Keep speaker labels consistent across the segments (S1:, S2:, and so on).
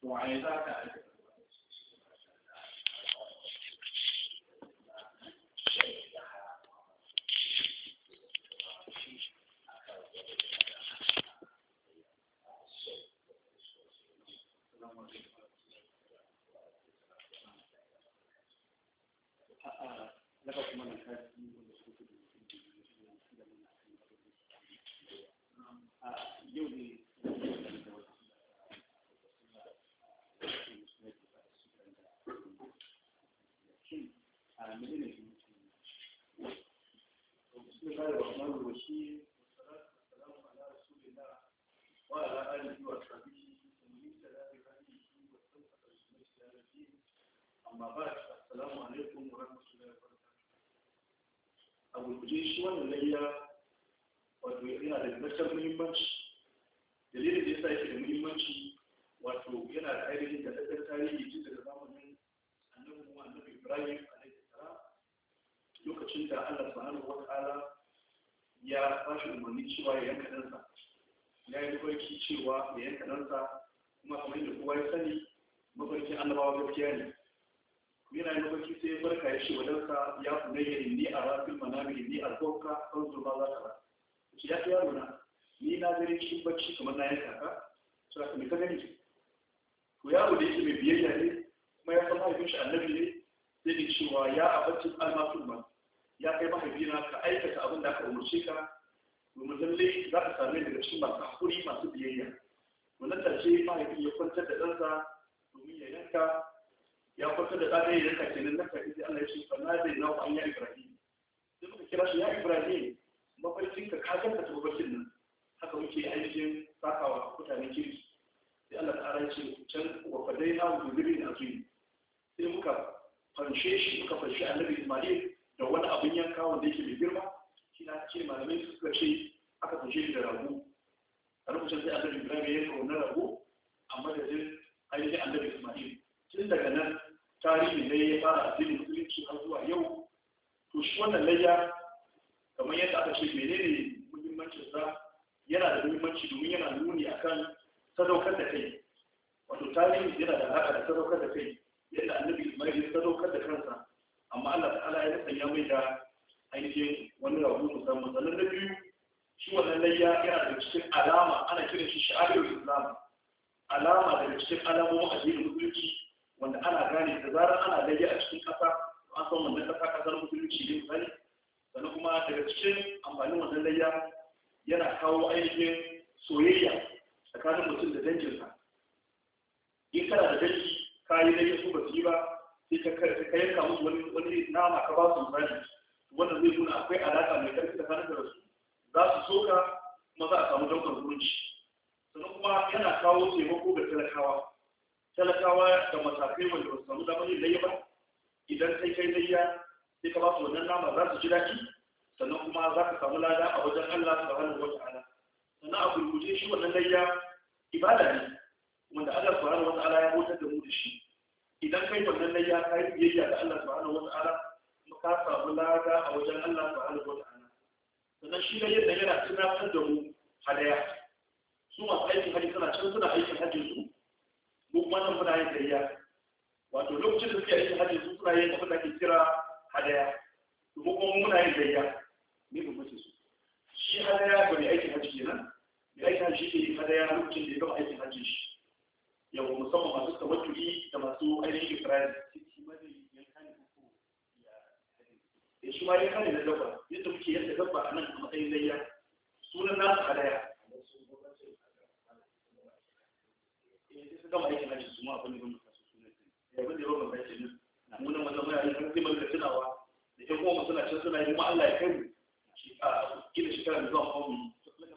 S1: وعي ذاك amma ba assalamu alaikum wa rahmatullahi wa barakatuh. Abu kuje shi wannan layya wato yana da matuƙar muhimmanci. Dalilin da yasa yake da muhimmanci wato yana da ainihin da daddar tarihi tun daga zamanin annabi Ibrahim alaihi salam, lokacin da Allah subhanahu wa ta'ala ya ba shi umarni cewa ya yanka ɗansa. Ya yi mafarki cewa ya yanka ɗansa, kuma kamar yadda kowa ya sani mafarkin annabawa gaskiya ne. Yana yi mafarki sai ya barka ya ce wa ɗansa ya kunayya inni a rafin manami inni a zauka kan zurba za ta ba. Ya fi yaro na, ni na gani cikin bacci kamar na yanka ka, su aka mai ka gani. To yaro da yake mai biyayya ne, kuma ya san mahaifin shi annabi ne, zai ne cewa ya abaccin almasun ba, ya kai mahaifina ka aikata abin da aka umarce ka, domin lallai za ka same daga cikin masu haƙuri masu biyayya. Wannan tace mahaifin ya kwantar da ɗansa domin ya yanka, ya kwantar da ɗaɗe ya yanka kenan nan kafin sai Allah ya ce fa na zai nawa an ya Ibrahim. Sai muka kira shi ya Ibrahim, mafarkin ka ganta ta mafarkin nan. Haka muke ainihin sakawa mutanen kirki. Sai Allah ta'ala ya ce can wa fadai na wuzurin azumi. Sai muka fanshe annabi Ismail da wani abin yanka wanda yake mai girma. Shi na ce malamai suka ce aka fanshe shi da rago. A lokacin sai annabi Ibrahim ya yanka wannan rago a madadin ainihin annabi Ismail. Tun daga nan tarihi ne ya fara addinin musulunci har zuwa yau. To shi wannan layya kamar yadda aka ce menene muhimmancin sa, yana da muhimmanci domin yana nuni akan sadaukar da kai. Wato tarihi yana da alaƙa da sadaukar da kai, yadda annabi Ismail ya sadaukar da kansa, amma Allah ta'ala ya sanya mai da ainihin wani rago musamman. Sannan na biyu, shi wannan layya yana da cikin alama, ana kiran shi sha'arul Islam, alama daga cikin alamomin addinin musulunci wanda ana gane da zarar ana layya a cikin ƙasa, an san wannan ƙasar musulunci ne misali. Sannan kuma daga cikin amfanin wannan layya yana kawo ainihin soyayya tsakanin mutum da danginsa. In kana da dangi ka yi layya su ba su yi ba, sai ka yanka musu wani nama ka ba su misali, wannan zai nuna akwai alaƙa mai ƙarfi tsakanin da su, za su so ka kuma za a samu daukar zumunci. Sannan kuma yana kawo taimako ga talakawa da matakai wanda ba su samu damar yin layya ba. Idan kai layya sai ka ba su wannan nama, za su ji daɗi, sannan kuma za ka samu lada a wajen Allah subhanahu wa ta'ala. Sannan a gurguje shi wannan layya ibada ne wanda Allah subhanahu wa ta'ala ya bautar da mu da shi. Idan kai wannan layya ka yi biyayya ga Allah subhanahu wa ta'ala, kuma ka samu lada a wajen Allah subhanahu wa ta'ala. Sannan shi layya da yana tunatar da mu hadaya. Su masu aikin hajji suna aikin hajjin su, mu kuma nan muna yin layya. Wato lokacin da suke aikin hajji su suna yin abin da ake kira hadaya, to mu kuma muna yin layya. Me ba mace su shi hadaya ga mai aikin hajji kenan, mai aikin hajji shi ne hadaya lokacin da ya gama aikin hajji shi. Yau musamman masu tawakkuli da masu ainihin Isra'il, shi ma zai yanka ne ko ya shi ma yanka ne na dabba, yadda muke yanka dabba a nan a matsayin layya, sunan nasu hadaya. Sai gama aikin hajji su ma abin da ban su sunan ya bin da ban bai kenan. Mu nan wannan mai aikin hajji mai tunawa da ƴan uwa suna can suna yi, kuma Allah ya kai mu shi a gina shekara da zuwa kawai.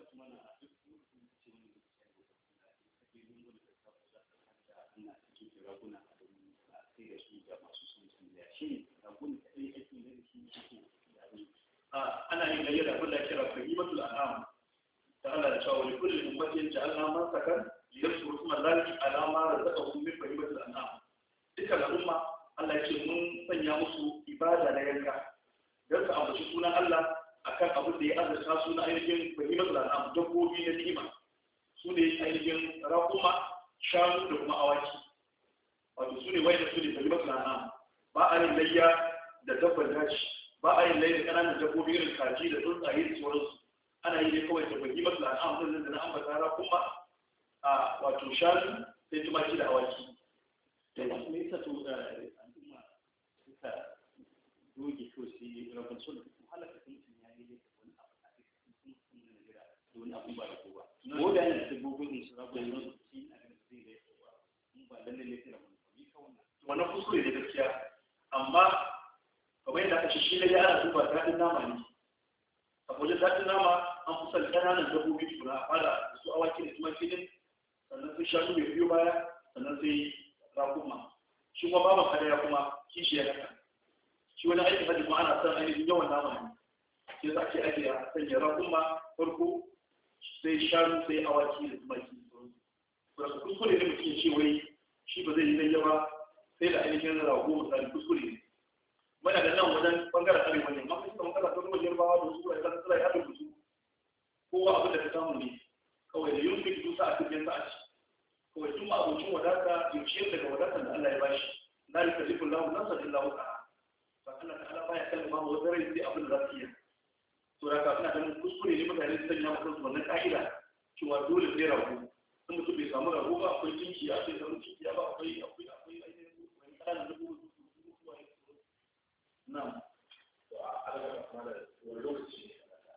S1: Ana yin gayyar abin da kira fahimatul an'am ta Allah da cewa wani kullum ummatin ja'alna man sakan liyasuru kuma lalli alama razaqahum min fahimatul an'am. Dukkan al'umma Allah ya ce mun sanya musu ibada na yanka don su ambaci sunan Allah akan abin da ya azurta su na ainihin fahimatul an'am, dabbobi na ni'ima. Su ne ainihin raƙuma shanu da kuma awaki wato su ne wayanda su ne bari masu na'am ba a yin layya da dabbar daji ba a yin layya da ƙananan dabbobi irin kaji da tsuntsaye da sauransu ana yi ne kawai da bari masu na'am da na ambata ra kuma a wato shanu sai tumaki da awaki.
S2: Me yasa to al'umma suka doge to sai rabon sun halaka mutum ya yi wani abu a cikin Najeriya da wani abu ba da kowa ko da yana dabbobin su rabon su shi a ganin zai da yawa mun ba lalle ne kira mun ni ka
S1: wannan kuskure ne gaskiya amma kamar yadda aka ce shi ne ya ana duba daɗin nama ne a wajen daɗin nama an fi son ƙananan dabbobi tukuna a fara da su awaki da tumaki din sannan sai shanu mai biyo baya sannan sai rakuma shi kuma babu kadaya kuma kishi ya haka shi wani aikin hajji kuma ana son ainihin yawan nama ne sai za ke ake a sanya rakuma farko sai shanu sai awaki da tumaki da su kuskure ne mutum ce wai shi ba zai yi layya ba sai da ainihin rago misali kuskure ne muna da nan wajen bangaren arewa ne amma kuma bangaren ta wajen bawa da su da tsira ya da su kowa abin da ka samu ne kawai da yin fitu sa a cikin sa'a kawai tun abocin wadata ya ciyar daga wadatar da Allah ya bashi la yukallifu Allahu nafsan illa wus'aha fa Allah ta'ala baya kallama wa wata rai sai abin da za su iya to da ka ina ganin kuskure ne mutane su sanya maka wannan ka'ida cewa dole sai rago in mutum bai samu rago ba akwai tinki a sai samu tinki ba akwai ainihin wani ƙananan dabbobi na'am
S3: to a alaƙa kuma da wani lokaci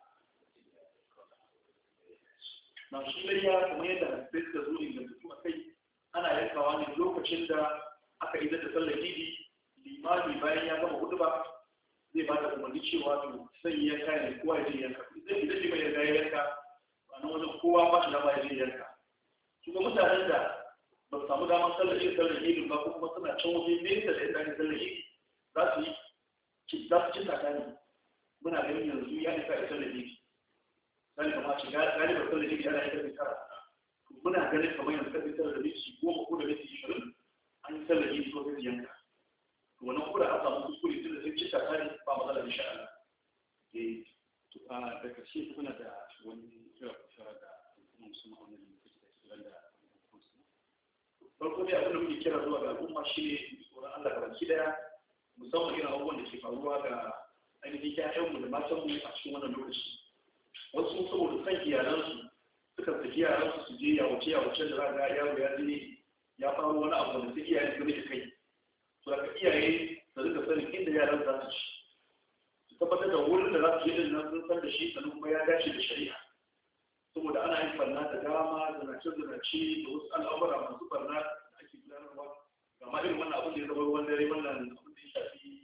S1: na shi layya kamar yadda hadisai suka zo ingantattu a kai ana yankawa ne lokacin da aka yi da sallar idi limami bayan ya gama hudu ba zai ba da umarni cewa to sai yanka ne kowa ya je yanka zai idan liman ya ga yanka a nan wajen kowa ba shi dama ya je yanka su ga mutanen da ba su samu damar sallar idi ba ko kuma suna can waje nesa da yadda ake sallar idi za su ci tsakani muna ganin yanzu ya isa a sallar idi zai kama ce galibar sallar idi ana yi karfe tara muna ganin kamar yanzu karfe tara da minti 10 ko da minti 20 an yi sallar idi ko sai yanka to wannan ko da an samu kuskure tun da sai ci tsakani ba matsala insha Allah
S2: to a da karshe kuna da wani kira shara da kuma musamman wannan lokaci da su da
S1: farko dai abin da muke kira zuwa ga al'umma shine tsoron Allah gabaki daya musamman irin abubuwan da ke faruwa ga ainihin ƴaƴanmu da matanmu a cikin wannan lokaci wasu saboda san iyalansu suka saki yaransu su je yawace da za ga yaro ya je ya faru wani abu da sai iyaye su rike kai to daga iyaye da rika sanin inda yaran za su ci su tabbatar da wurin da za su je din nan sun san da shi sannan kuma ya dace da shari'a saboda ana yin farna da dama zanace da wasu al'amura masu farna da ake gudanarwa ga irin wannan abin da ya zama ruwan dare wannan abin da ya shafi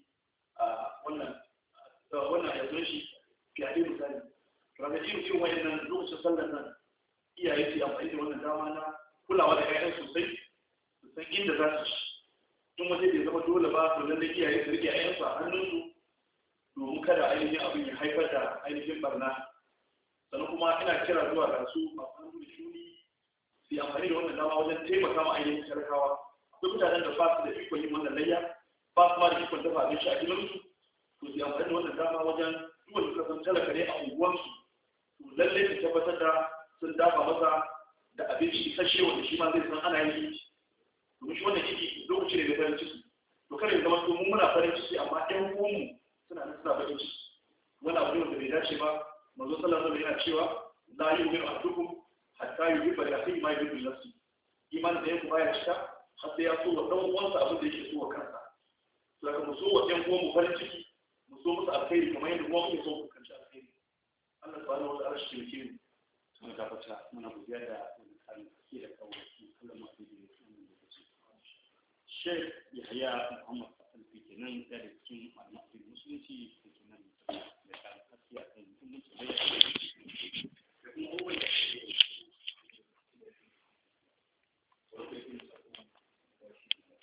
S1: wannan ya zo shi fiye misali raga irin wayannan lokacin sallar nan iyaye su amfani da wannan dama na kulawa da ƴaƴan sosai su san inda za su ci tun waje bai zama dole ba to lallai iyaye su rike ƴaƴansu a hannunsu domin kada ainihin abin ya haifar da ainihin barna sannan kuma ina kira zuwa ga su masu hannu da shuni su yi amfani da wannan dama wajen taimaka ma ainihin talakawa akwai mutanen da ba su da ikon yin wannan layya ba su ma da ikon dafa abinci a gidansu to su yi amfani da wannan dama wajen duk wanda suka san talaka ne a unguwarsu to lallai su tabbatar da sun dafa masa da abinci isasshe wanda shi ma zai san ana yin ciki domin shi wannan ciki lokaci ne da farin ciki to kada ya zama to mun muna farin ciki amma ɗan uwanmu suna nan suna farin ciki wani abu ne wanda bai dace ba manzo sallallahu alaihi yana cewa la yu'minu ahadukum hatta yuhibba li akhihi ma yuhibbu li nafsihi imanin da yake baya cika har sai ya so wa dan uwansa abin da yake so wa kansa to daga mu so wa ɗan uwanmu farin ciki mu so musu alkhairi kamar yadda kuma muke so ku kanci alkhairi Allah subhanahu wa ta'ala shi ke mu
S2: sun gabata muna godiya da wani karin ke da kawo Allah mafi da wannan lokaci Sheikh Yahya Muhammad Alfi kenan da cikin malamin musulunci